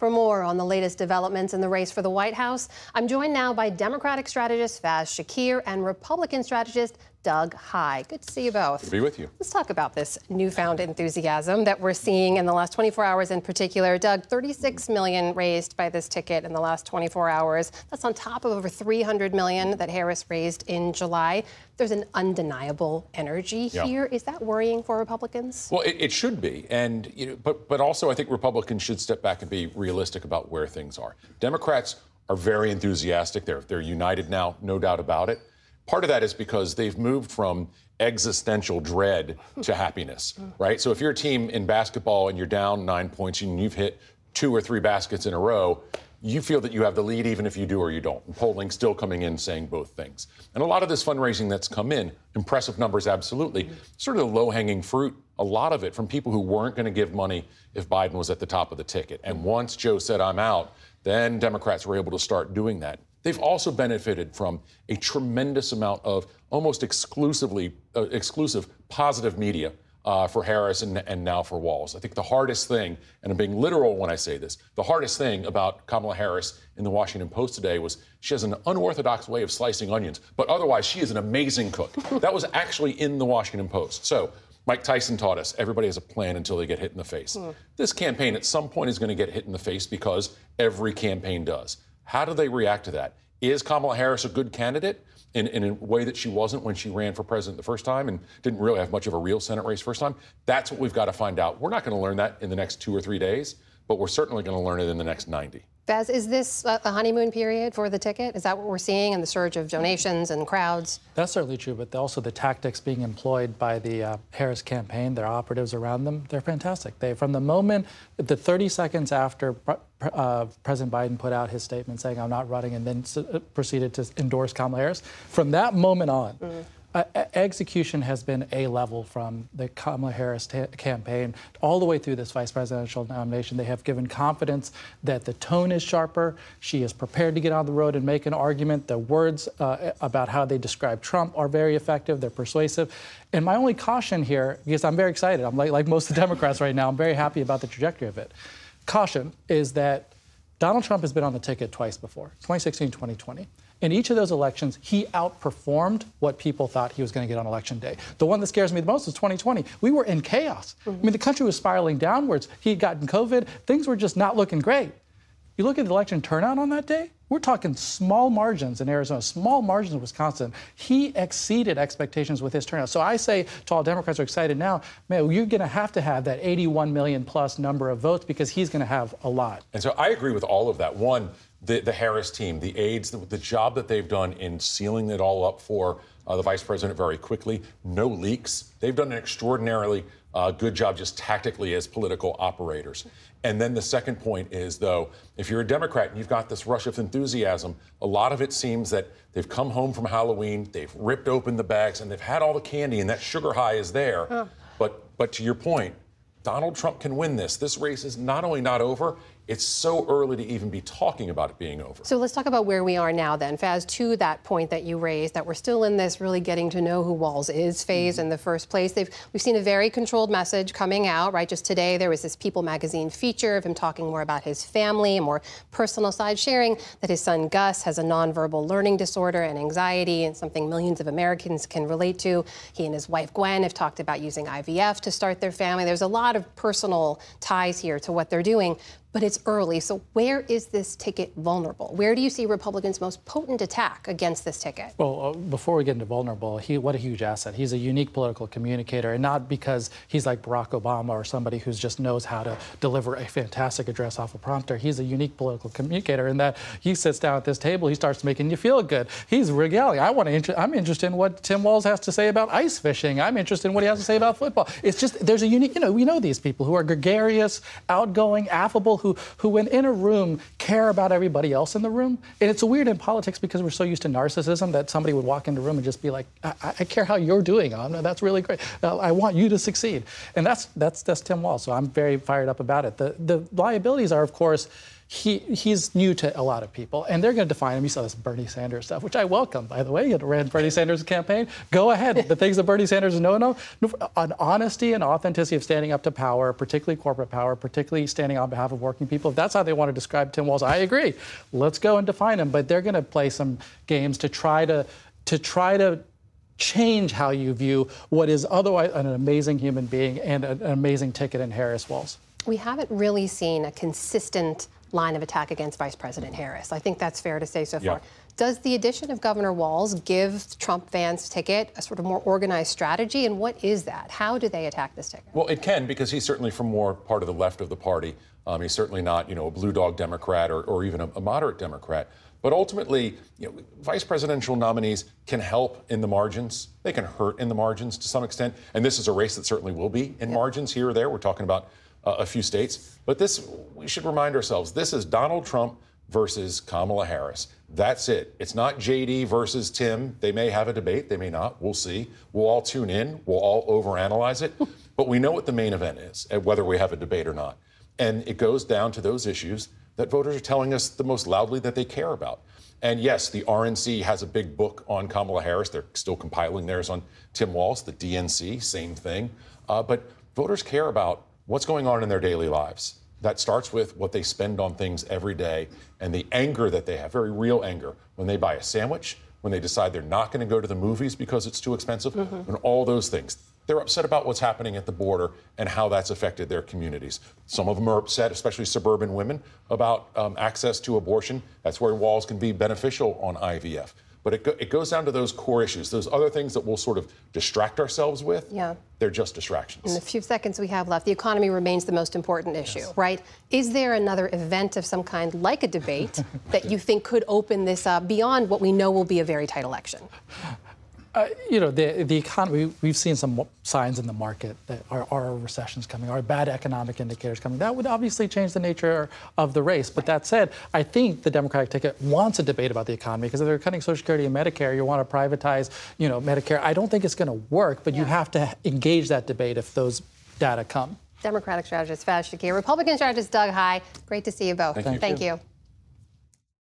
For more on the latest developments in the race for the White House, I'm joined now by Democratic strategist Faz Shakir and Republican strategist Doug Heye. Good to see you both. Good to be with you. Let's talk about this newfound enthusiasm that we're seeing in the last 24 hours in particular. Doug, $36 million raised by this ticket in the last 24 hours. That's on top of over $300 million that Harris raised in July. There's an undeniable energy here. Is that worrying for Republicans? Well, it should be. And but also I think Republicans should step back and be realistic about where things are. Democrats are very enthusiastic. They're united now, no doubt about it. Part of that is because they've moved from existential dread to happiness, right? So if you're a team in basketball and you're down 9 points and you've hit 2 or 3 baskets in a row, you feel that you have the lead even if you do or you don't. And polling still coming in saying both things. And a lot of this fundraising that's come in, impressive numbers, absolutely, sort of the low-hanging fruit, a lot of it from people who weren't going to give money if Biden was at the top of the ticket. And once Joe said, I'm out, then Democrats were able to start doing that. They've also benefited from a tremendous amount of almost exclusive positive media for Harris and now for Walz. I think the hardest thing, and I'm being literal when I say this, the hardest thing about Kamala Harris in the Washington Post today was she has an unorthodox way of slicing onions, but otherwise she is an amazing cook. That was actually in the Washington Post. So Mike Tyson taught us everybody has a plan until they get hit in the face. This campaign at some point is going to get hit in the face because every campaign does. How do they react to that? Is Kamala Harris a good candidate in a way that she wasn't when she ran for president the first time and didn't really have much of a real Senate race first time? That's what we've got to find out. We're not going to learn that in the next 2 or 3 days, but we're certainly going to learn it in the next 90. Faz, is this a honeymoon period for the ticket? Is that what we're seeing in the surge of donations and crowds? That's certainly true, but also the tactics being employed by the Harris campaign, their operatives around them, they're fantastic. From the moment, the 30 seconds after President Biden put out his statement saying, I'm not running, and then proceeded to endorse Kamala Harris, from that moment on, execution has been A-level from the Kamala Harris campaign all the way through this vice presidential nomination. They have given confidence that the tone is sharper. She is prepared to get on the road and make an argument. The words about how they describe Trump are very effective. They're persuasive. And my only caution here, because I'm very excited, I'm like most of the Democrats right now, I'm very happy about the trajectory of it. Caution is that Donald Trump has been on the ticket twice before, 2016, 2020. In each of those elections, he outperformed what people thought he was going to get on Election Day. The one that scares me the most is 2020. We were in chaos. I mean, the country was spiraling downwards. He had gotten COVID. Things were just not looking great. You look at the election turnout on that day, we're talking small margins in Arizona, small margins in Wisconsin. He exceeded expectations with his turnout. So I say to all Democrats who are excited now, man, you're going to have that 81 million plus number of votes because he's going to have a lot. And so I agree with all of that. One, the Harris team, the aides, the job that they've done in sealing it all up for the vice president very quickly, no leaks. They've done an extraordinarily good job just tactically as political operators. And then the second point is, though, if you're a Democrat and you've got this rush of enthusiasm, a lot of it seems that they've come home from Halloween, they've ripped open the bags, and they've had all the candy, and that sugar high is there. But to your point, Donald Trump can win this. This race is not only not over, it's so early to even be talking about it being over. So let's talk about where we are now then. Faz, to that point that you raised, that we're still in this really getting to know who Walz is phase in the first place. We've seen a very controlled message coming out, right? Just today there was this People magazine feature of him talking more about his family, a more personal side, sharing that his son Gus has a nonverbal learning disorder and anxiety, and something millions of Americans can relate to. He and his wife Gwen have talked about using IVF to start their family. There's a lot of personal ties here to what they're doing. But it's early, so where is this ticket vulnerable? Where do you see Republicans' most potent attack against this ticket? Well, before we get into vulnerable, what a huge asset. He's a unique political communicator, and not because he's like Barack Obama or somebody who just knows how to deliver a fantastic address off a prompter. He's a unique political communicator in that he sits down at this table, he starts making you feel good. He's regaling. I'm interested in what Tim Walz has to say about ice fishing. I'm interested in what he has to say about football. It's just, there's a unique, we know these people who are gregarious, outgoing, affable, who when in a room care about everybody else in the room. And it's weird in politics because we're so used to narcissism that somebody would walk into a room and just be like, I care how you're doing. That's really great. I want you to succeed. And that's Tim Walz. So I'm very fired up about it. The liabilities are, of course, he's new to a lot of people, and they're going to define him. You saw this Bernie Sanders stuff, which I welcome, by the way. You ran Bernie Sanders' campaign. Go ahead. The things that Bernie Sanders is known of, on honesty and authenticity of standing up to power, particularly corporate power, particularly standing on behalf of working people. If that's how they want to describe Tim Walz, I agree. Let's go and define him. But they're going to play some games to try to change how you view what is otherwise an amazing human being and an amazing ticket in Harris Walz. We haven't really seen a consistent line of attack against Vice President Harris. I think that's fair to say so far. Yeah. Does the addition of Governor Walz give Trump-Vance ticket a sort of more organized strategy? And what is that? How do they attack this ticket? Well, it can, because he's certainly from more part of the left of the party. He's certainly not, a blue dog Democrat or even a moderate Democrat. But ultimately, vice presidential nominees can help in the margins. They can hurt in the margins to some extent. And this is a race that certainly will be in margins here or there. We're talking about a few states. But we should remind ourselves, this is Donald Trump versus Kamala Harris. That's it. It's not JD versus Tim. They may have a debate. They may not. We'll see. We'll all tune in. We'll all overanalyze it. But we know what the main event is, whether we have a debate or not. And it goes down to those issues that voters are telling us the most loudly that they care about. And yes, the RNC has a big book on Kamala Harris. They're still compiling theirs on Tim Walz. The DNC, same thing. But voters care about what's going on in their daily lives. That starts with what they spend on things every day and the anger that they have, very real anger, when they buy a sandwich, when they decide they're not going to go to the movies because it's too expensive, and all those things. They're upset about what's happening at the border and how that's affected their communities. Some of them are upset, especially suburban women, about access to abortion. That's where Walz can be beneficial on IVF. But it goes down to those core issues, those other things that we'll sort of distract ourselves with. Yeah. They're just distractions. In the few seconds we have left, the economy remains the most important issue, right? Is there another event of some kind, like a debate, that you think could open this up beyond what we know will be a very tight election? The economy, we've seen some signs in the market that our recession's coming, our bad economic indicators coming. That would obviously change the nature of the race. But that said, I think the Democratic ticket wants a debate about the economy, because if they're cutting Social Security and Medicare, you want to privatize, Medicare. I don't think it's going to work, but you have to engage that debate if those data come. Democratic strategist Faiz Shakir, Republican strategist Doug Heye. Great to see you both. Thank you. Thank you.